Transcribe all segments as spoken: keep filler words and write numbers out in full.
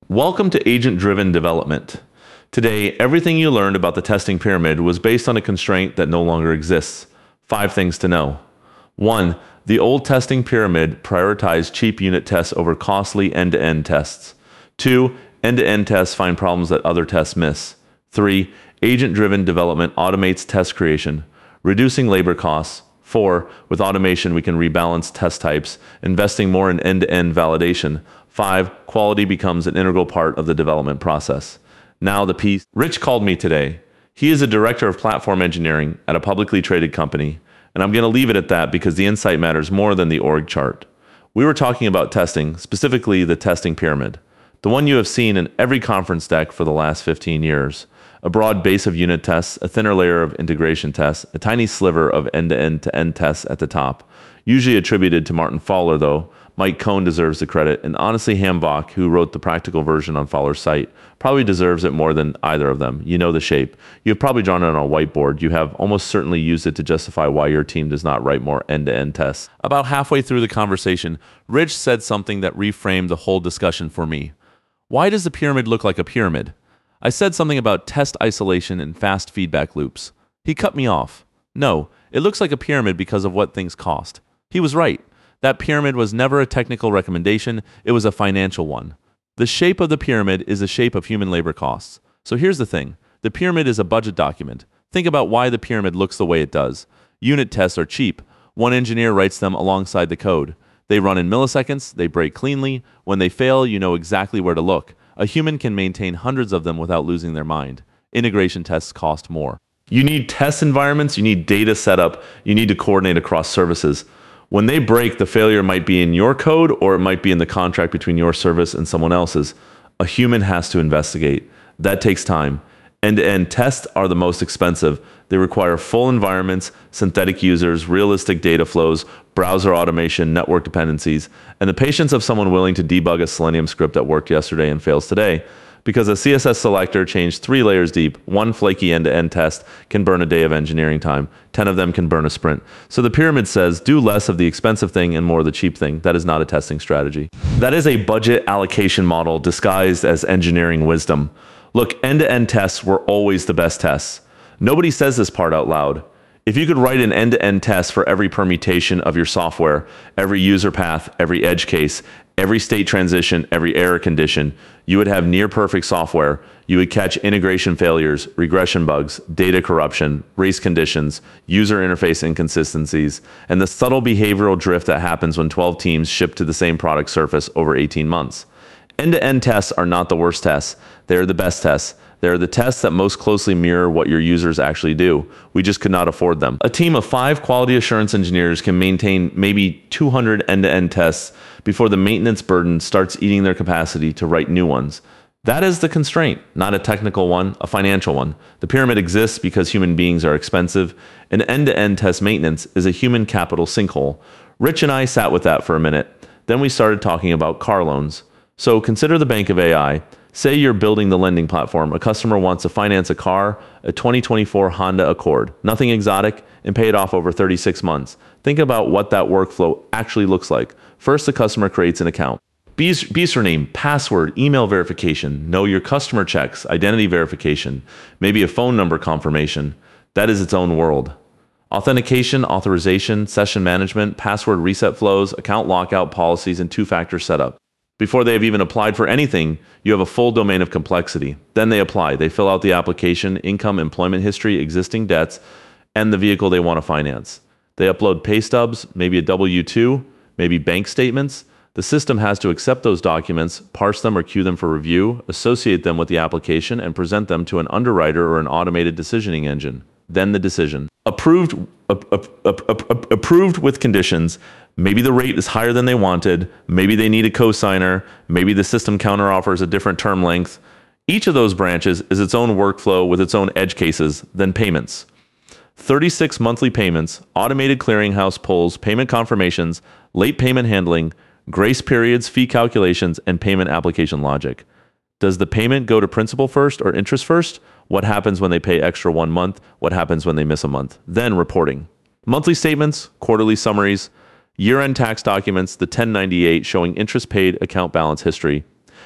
Welcome to Agent-Driven Development. Today, everything you learned about the testing pyramid was based on a constraint that no longer exists. Five things to know. One, the old testing pyramid prioritized cheap unit tests over costly end-to-end tests. Two, end-to-end tests find problems that other tests miss. Three, agent-driven development automates test creation, reducing labor costs. Four, with automation, we can rebalance test types, investing more in end-to-end validation. Five, quality becomes an integral part of the development process. Now the piece. Rich called me today. He is a director of platform engineering at a publicly traded company, and I'm going to leave it at that because the insight matters more than the org chart. We were talking about testing, specifically the testing pyramid, the one you have seen in every conference deck for the last fifteen years. A broad base of unit tests, a thinner layer of integration tests, a tiny sliver of end-to-end to end tests at the top. Usually attributed to Martin Fowler, though. Mike Cohn deserves the credit, and honestly, Hambach, who wrote the practical version on Fowler's site, probably deserves it more than either of them. You know the shape. You have probably drawn it on a whiteboard. You have almost certainly used it to justify why your team does not write more end-to-end tests. About halfway through the conversation, Rich said something that reframed the whole discussion for me. Why does the pyramid look like a pyramid? I said something about test isolation and fast feedback loops. He cut me off. No, it looks like a pyramid because of what things cost. He was right. That pyramid was never a technical recommendation, it was a financial one. The shape of the pyramid is the shape of human labor costs. So here's the thing. The pyramid is a budget document. Think about why the pyramid looks the way it does. Unit tests are cheap. One engineer writes them alongside the code. They run in milliseconds, they break cleanly. When they fail, you know exactly where to look. A human can maintain hundreds of them without losing their mind. Integration tests cost more. You need test environments, you need data setup, you need to coordinate across services. When they break, the failure might be in your code or it might be in the contract between your service and someone else's. A human has to investigate. That takes time. End-to-end tests are the most expensive. They require full environments, synthetic users, realistic data flows, browser automation, network dependencies, and the patience of someone willing to debug a Selenium script that worked yesterday and fails today. Because a C S S selector changed three layers deep, one flaky end-to-end test can burn a day of engineering time. Ten of them can burn a sprint. So the pyramid says, do less of the expensive thing and more of the cheap thing. That is not a testing strategy. That is a budget allocation model disguised as engineering wisdom. Look, end-to-end tests were always the best tests. Nobody says this part out loud. If you could write an end-to-end test for every permutation of your software, every user path, every edge case, every state transition, every error condition, you would have near-perfect software. You would catch integration failures, regression bugs, data corruption, race conditions, user interface inconsistencies, and the subtle behavioral drift that happens when twelve teams ship to the same product surface over eighteen months. End-to-end tests are not the worst tests. They are the best tests. They are the tests that most closely mirror what your users actually do. We just could not afford them. A team of five quality assurance engineers can maintain maybe two hundred end-to-end tests before the maintenance burden starts eating their capacity to write new ones. That is the constraint, not a technical one, a financial one. The pyramid exists because human beings are expensive, and end-to-end test maintenance is a human capital sinkhole. Rich and I sat with that for a minute. Then we started talking about car loans. So consider the bank of A I. Say you're building the lending platform. A customer wants to finance a car, a twenty twenty-four Honda Accord. Nothing exotic, and pay it off over thirty-six months. Think about what that workflow actually looks like. First, the customer creates an account. B S R name, password, email verification, know your customer checks, identity verification, maybe a phone number confirmation. That is its own world. Authentication, authorization, session management, password reset flows, account lockout policies, and two-factor setup. Before they have even applied for anything, you have a full domain of complexity. Then they apply. They fill out the application, income, employment history, existing debts, and the vehicle they want to finance. They upload pay stubs, maybe a W two, maybe bank statements. The system has to accept those documents, parse them or queue them for review, associate them with the application, and present them to an underwriter or an automated decisioning engine. Then the decision. Approved, ap ap ap ap approved with conditions. Maybe the rate is higher than they wanted. Maybe they need a cosigner. Maybe the system counter offers a different term length. Each of those branches is its own workflow with its own edge cases, then payments. thirty-six monthly payments, automated clearinghouse pulls, payment confirmations, late payment handling, grace periods, fee calculations, and payment application logic. Does the payment go to principal first or interest first? What happens when they pay extra one month? What happens when they miss a month? Then reporting. Monthly statements, quarterly summaries, year-end tax documents, the ten ninety-eight showing interest paid, account balance history.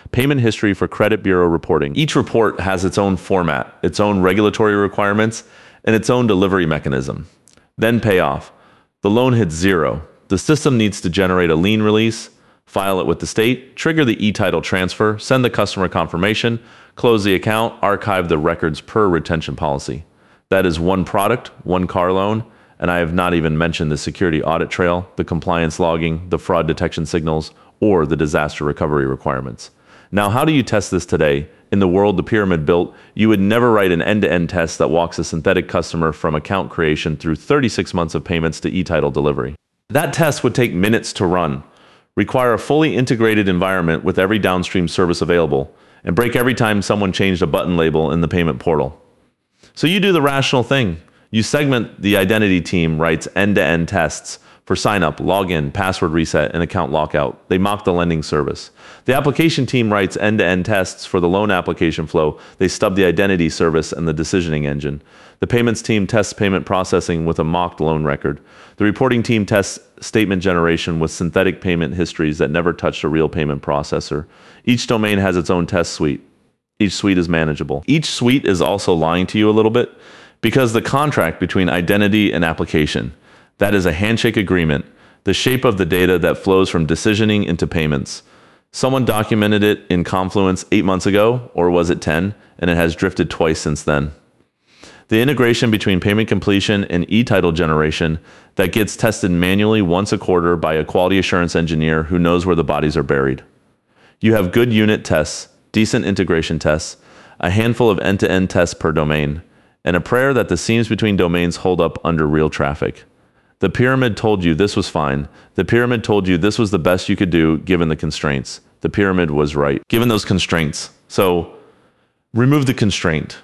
payment history for credit bureau reporting. Each report has its own format, its own regulatory requirements, and its own delivery mechanism. Then payoff. The loan hits zero. The system needs to generate a lien release, file it with the state, trigger the e-title transfer, send the customer confirmation, close the account, archive the records per retention policy. That is one product, one car loan, and I have not even mentioned the security audit trail, the compliance logging, the fraud detection signals, or the disaster recovery requirements. Now, how do you test this today? In the world the pyramid built, you would never write an end-to-end test that walks a synthetic customer from account creation through thirty-six months of payments to e-title delivery. That test would take minutes to run, require a fully integrated environment with every downstream service available, and break every time someone changed a button label in the payment portal. So you do the rational thing. You segment. The identity team writes end-to-end tests for sign-up, login, password reset, and account lockout. They mock the lending service. The application team writes end-to-end tests for the loan application flow. They stub the identity service and the decisioning engine. The payments team tests payment processing with a mocked loan record. The reporting team tests statement generation with synthetic payment histories that never touched a real payment processor. Each domain has its own test suite. Each suite is manageable. Each suite is also lying to you a little bit because the contract between identity and application, that is a handshake agreement, the shape of the data that flows from decisioning into payments. Someone documented it in Confluence eight months ago, or was it ten, and it has drifted twice since then. The integration between payment completion and e-title generation that gets tested manually once a quarter by a quality assurance engineer who knows where the bodies are buried. You have good unit tests, decent integration tests, a handful of end-to-end tests per domain, and a prayer that the seams between domains hold up under real traffic. The pyramid told you this was fine. The pyramid told you this was the best you could do given the constraints. The pyramid was right, given those constraints. So remove the constraint.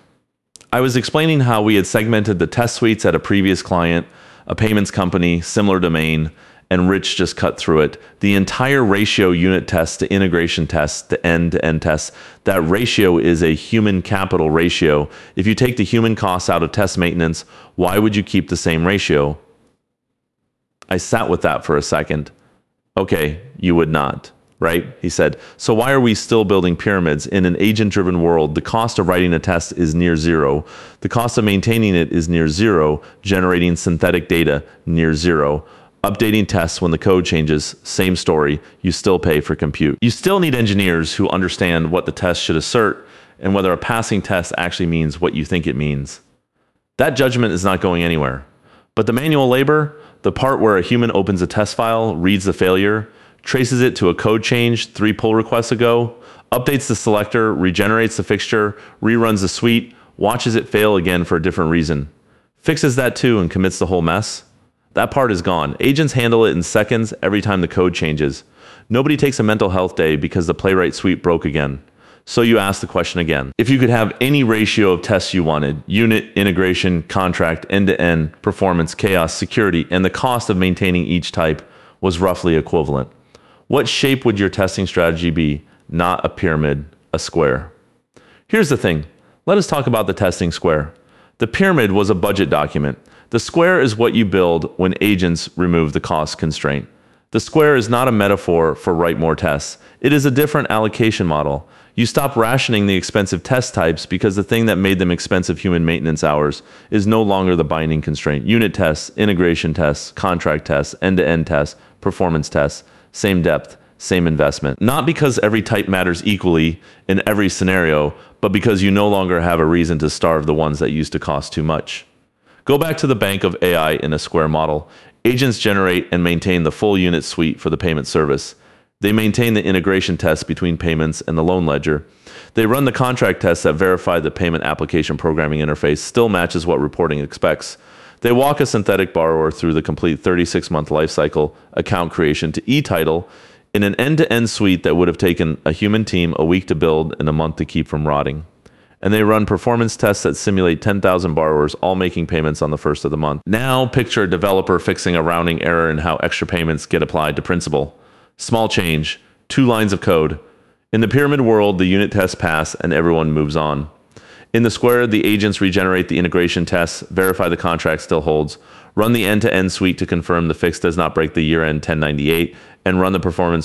I was explaining how we had segmented the test suites at a previous client, a payments company, similar domain, and Rich just cut through it. The entire ratio unit test to integration tests to end-to-end tests, that ratio is a human capital ratio. If you take the human costs out of test maintenance, why would you keep the same ratio? I sat with that for a second. Okay, you would not, right? He said, so why are we still building pyramids? In an agent-driven world, the cost of writing a test is near zero. The cost of maintaining it is near zero. Generating synthetic data, near zero. Updating tests when the code changes, same story. You still pay for compute. You still need engineers who understand what the test should assert and whether a passing test actually means what you think it means. That judgment is not going anywhere. But the manual labor, the part where a human opens a test file, reads the failure, traces it to a code change three pull requests ago, updates the selector, regenerates the fixture, reruns the suite, watches it fail again for a different reason, fixes that too and commits the whole mess. That part is gone. Agents handle it in seconds every time the code changes. Nobody takes a mental health day because the Playwright suite broke again. So you ask the question again. If you could have any ratio of tests you wanted, unit, integration, contract, end-to-end, performance, chaos, security, and the cost of maintaining each type was roughly equivalent, what shape would your testing strategy be? Not a pyramid, a square. Here's the thing. Let us talk about the testing square. The pyramid was a budget document. The square is what you build when agents remove the cost constraint. The square is not a metaphor for write more tests. It is a different allocation model. You stop rationing the expensive test types because the thing that made them expensive human maintenance hours is no longer the binding constraint. Unit tests, integration tests, contract tests, end-to-end tests, performance tests, same depth, same investment. Not because every type matters equally in every scenario, but because you no longer have a reason to starve the ones that used to cost too much. Go back to the bank of A I in a square model. Agents generate and maintain the full unit suite for the payment service. They maintain the integration tests between payments and the loan ledger. They run the contract tests that verify the payment application programming interface still matches what reporting expects. They walk a synthetic borrower through the complete thirty-six month lifecycle, account creation to e-title in an end-to-end suite that would have taken a human team a week to build and a month to keep from rotting. And they run performance tests that simulate ten thousand borrowers all making payments on the first of the month. Now picture a developer fixing a rounding error in how extra payments get applied to principal. Small change, two lines of code. In the pyramid world, the unit tests pass and everyone moves on. In the square, the agents regenerate the integration tests, verify the contract still holds, run the end-to-end suite to confirm the fix does not break the year-end ten ninety-eight, and run the performance suite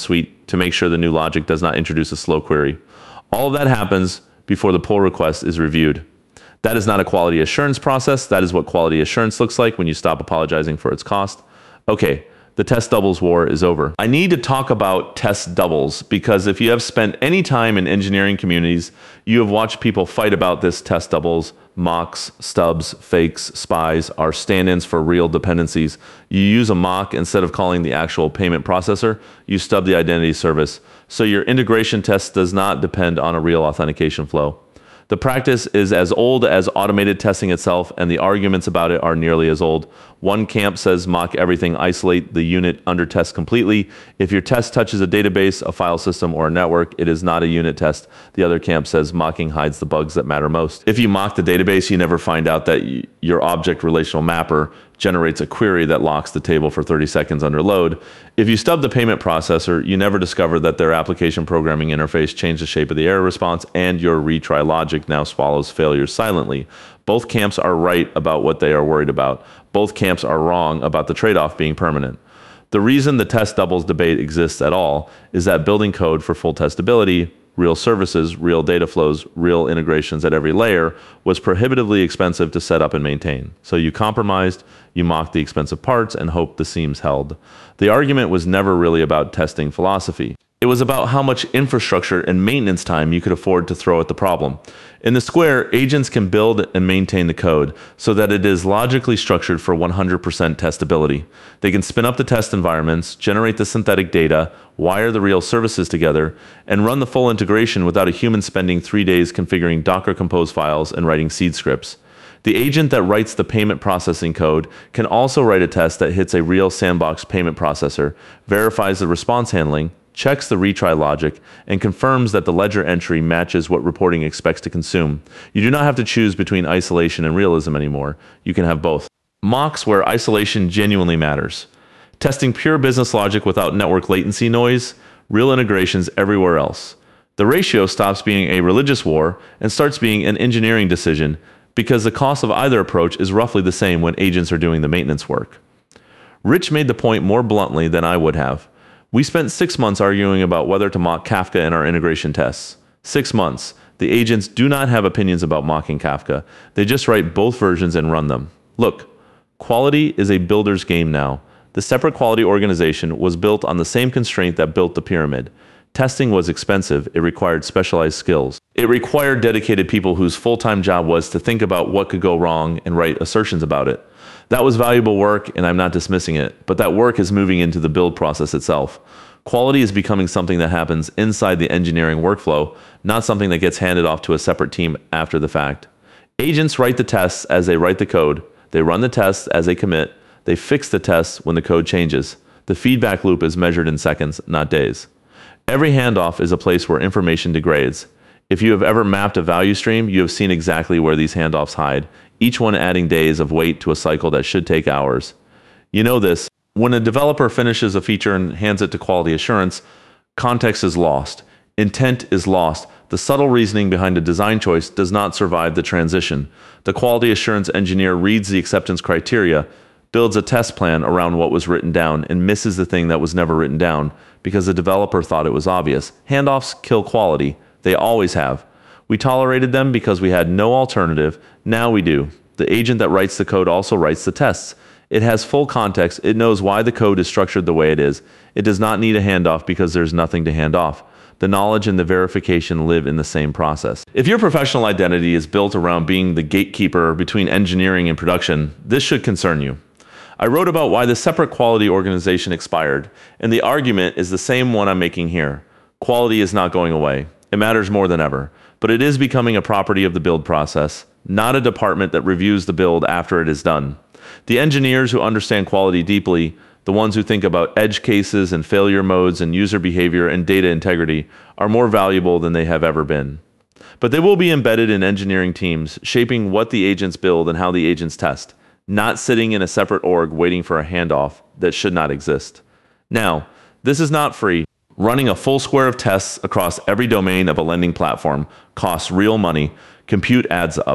to make sure the new logic does not introduce a slow query. All of that happens before the pull request is reviewed. That is not a quality assurance process. That is what quality assurance looks like when you stop apologizing for its cost. Okay, the test doubles war is over. I need to talk about test doubles because if you have spent any time in engineering communities, you have watched people fight about this test doubles. Mocks, stubs, fakes, spies are stand-ins for real dependencies. You use a mock instead of calling the actual payment processor. You stub the identity service. So your integration test does not depend on a real authentication flow. The practice is as old as automated testing itself, and the arguments about it are nearly as old. One camp says mock everything, isolate the unit under test completely. If your test touches a database, a file system, or a network, it is not a unit test. The other camp says mocking hides the bugs that matter most. If you mock the database, you never find out that y- your object relational mapper generates a query that locks the table for thirty seconds under load. If you stub the payment processor, you never discover that their application programming interface changed the shape of the error response, and your retry logic now swallows failures silently. Both camps are right about what they are worried about. Both camps are wrong about the trade-off being permanent. The reason the test doubles debate exists at all is that building code for full testability, real services, real data flows, real integrations at every layer was prohibitively expensive to set up and maintain. So you compromised, you mocked the expensive parts, and hoped the seams held. The argument was never really about testing philosophy. It was about how much infrastructure and maintenance time you could afford to throw at the problem. In the Square, agents can build and maintain the code so that it is logically structured for one hundred percent testability. They can spin up the test environments, generate the synthetic data, wire the real services together, and run the full integration without a human spending three days configuring Docker Compose files and writing seed scripts. The agent that writes the payment processing code can also write a test that hits a real sandbox payment processor, verifies the response handling, checks the retry logic, and confirms that the ledger entry matches what reporting expects to consume. You do not have to choose between isolation and realism anymore. You can have both. Mocks where isolation genuinely matters. Testing pure business logic without network latency noise, real integrations everywhere else. The ratio stops being a religious war and starts being an engineering decision because the cost of either approach is roughly the same when agents are doing the maintenance work. Rich made the point more bluntly than I would have. We spent six months arguing about whether to mock Kafka in our integration tests. Six months. The agents do not have opinions about mocking Kafka. They just write both versions and run them. Look, quality is a builder's game now. The separate quality organization was built on the same constraint that built the pyramid. Testing was expensive. It required specialized skills. It required dedicated people whose full-time job was to think about what could go wrong and write assertions about it. That was valuable work, and I'm not dismissing it, but that work is moving into the build process itself. Quality is becoming something that happens inside the engineering workflow, not something that gets handed off to a separate team after the fact. Agents write the tests as they write the code. They run the tests as they commit. They fix the tests when the code changes. The feedback loop is measured in seconds, not days. Every handoff is a place where information degrades. If you have ever mapped a value stream, you have seen exactly where these handoffs hide, each one adding days of wait to a cycle that should take hours. You know this. When a developer finishes a feature and hands it to quality assurance, context is lost. Intent is lost. The subtle reasoning behind a design choice does not survive the transition. The quality assurance engineer reads the acceptance criteria, builds a test plan around what was written down, and misses the thing that was never written down because the developer thought it was obvious. Handoffs kill quality. They always have. We tolerated them because we had no alternative. Now we do. The agent that writes the code also writes the tests. It has full context. It knows why the code is structured the way it is. It does not need a handoff because there's nothing to hand off. The knowledge and the verification live in the same process. If your professional identity is built around being the gatekeeper between engineering and production, this should concern you. I wrote about why the separate quality organization expired, and the argument is the same one I'm making here. Quality is not going away. It matters more than ever, but it is becoming a property of the build process, not a department that reviews the build after it is done. The engineers who understand quality deeply, the ones who think about edge cases and failure modes and user behavior and data integrity, are more valuable than they have ever been. But they will be embedded in engineering teams, shaping what the agents build and how the agents test, not sitting in a separate org waiting for a handoff that should not exist. Now, this is not free. Running a full square of tests across every domain of a lending platform costs real money. Compute adds up.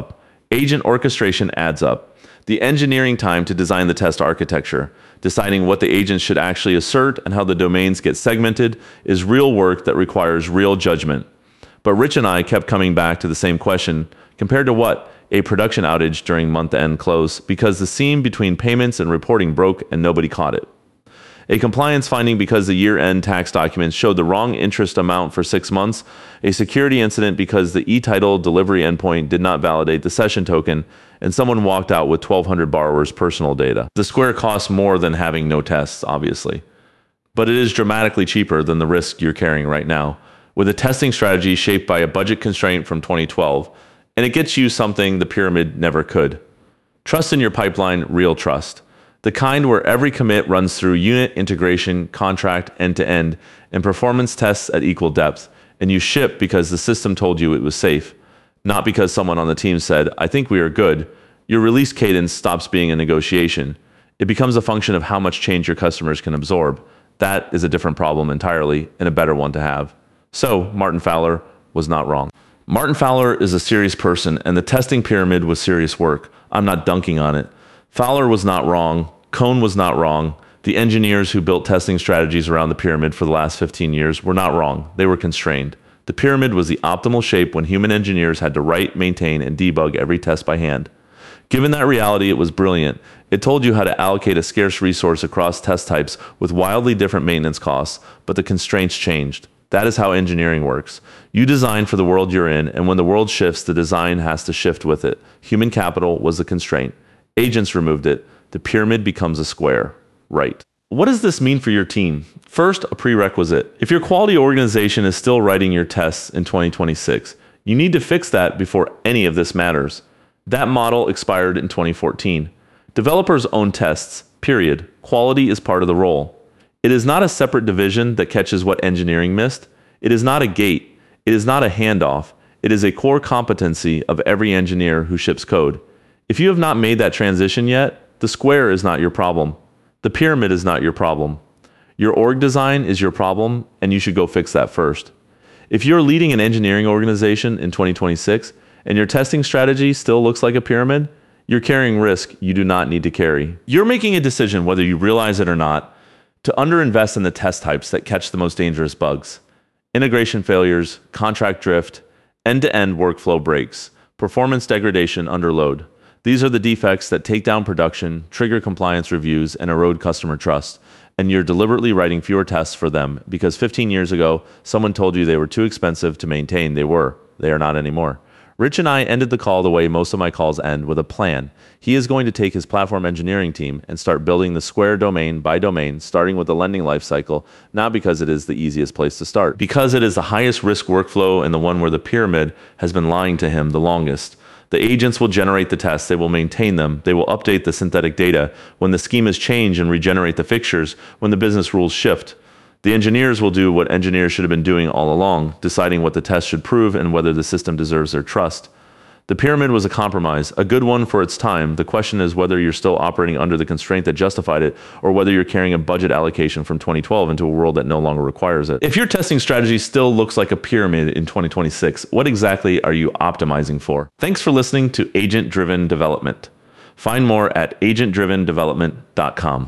Agent orchestration adds up. The engineering time to design the test architecture, deciding what the agents should actually assert and how the domains get segmented, is real work that requires real judgment. But Rich and I kept coming back to the same question, compared to what? A production outage during month-end close, because the seam between payments and reporting broke and nobody caught it. A compliance finding because the year-end tax documents showed the wrong interest amount for six months, a security incident because the e-title delivery endpoint did not validate the session token, and someone walked out with twelve hundred borrowers' personal data. The Square costs more than having no tests, obviously, but it is dramatically cheaper than the risk you're carrying right now, with a testing strategy shaped by a budget constraint from twenty twelve, and it gets you something the pyramid never could. Trust in your pipeline, real trust. The kind where every commit runs through unit, integration, contract, end-to-end, and performance tests at equal depth, and you ship because the system told you it was safe, not because someone on the team said, I think we are good. Your release cadence stops being a negotiation. It becomes a function of how much change your customers can absorb. That is a different problem entirely, and a better one to have. So, Martin Fowler was not wrong. Martin Fowler is a serious person, and the testing pyramid was serious work. I'm not dunking on it. Fowler was not wrong. Cohn was not wrong. The engineers who built testing strategies around the pyramid for the last fifteen years were not wrong. They were constrained. The pyramid was the optimal shape when human engineers had to write, maintain, and debug every test by hand. Given that reality, it was brilliant. It told you how to allocate a scarce resource across test types with wildly different maintenance costs, but the constraints changed. That is how engineering works. You design for the world you're in, and when the world shifts, the design has to shift with it. Human capital was the constraint. Agents removed it. The pyramid becomes a square. Right. What does this mean for your team? First, a prerequisite. If your quality organization is still writing your tests in twenty twenty-six, you need to fix that before any of this matters. That model expired in twenty fourteen. Developers own tests, period. Quality is part of the role. It is not a separate division that catches what engineering missed. It is not a gate. It is not a handoff. It is a core competency of every engineer who ships code. If you have not made that transition yet, the square is not your problem. The pyramid is not your problem. Your org design is your problem, and you should go fix that first. If you're leading an engineering organization in twenty twenty-six and your testing strategy still looks like a pyramid, you're carrying risk you do not need to carry. You're making a decision, whether you realize it or not, to underinvest in the test types that catch the most dangerous bugs. Integration failures, contract drift, end-to-end workflow breaks, performance degradation under load. These are the defects that take down production, trigger compliance reviews, and erode customer trust. And you're deliberately writing fewer tests for them because fifteen years ago, someone told you they were too expensive to maintain. They were. They are not anymore. Rich and I ended the call the way most of my calls end, with a plan. He is going to take his platform engineering team and start building the Square domain by domain, starting with the lending lifecycle, not because it is the easiest place to start, because it is the highest risk workflow and the one where the pyramid has been lying to him the longest. The agents will generate the tests, they will maintain them, they will update the synthetic data when the schemas change and regenerate the fixtures when the business rules shift. The engineers will do what engineers should have been doing all along, deciding what the test should prove and whether the system deserves their trust. The pyramid was a compromise, a good one for its time. The question is whether you're still operating under the constraint that justified it, or whether you're carrying a budget allocation from twenty twelve into a world that no longer requires it. If your testing strategy still looks like a pyramid in twenty twenty-six, what exactly are you optimizing for? Thanks for listening to Agent Driven Development. Find more at agent driven development dot com.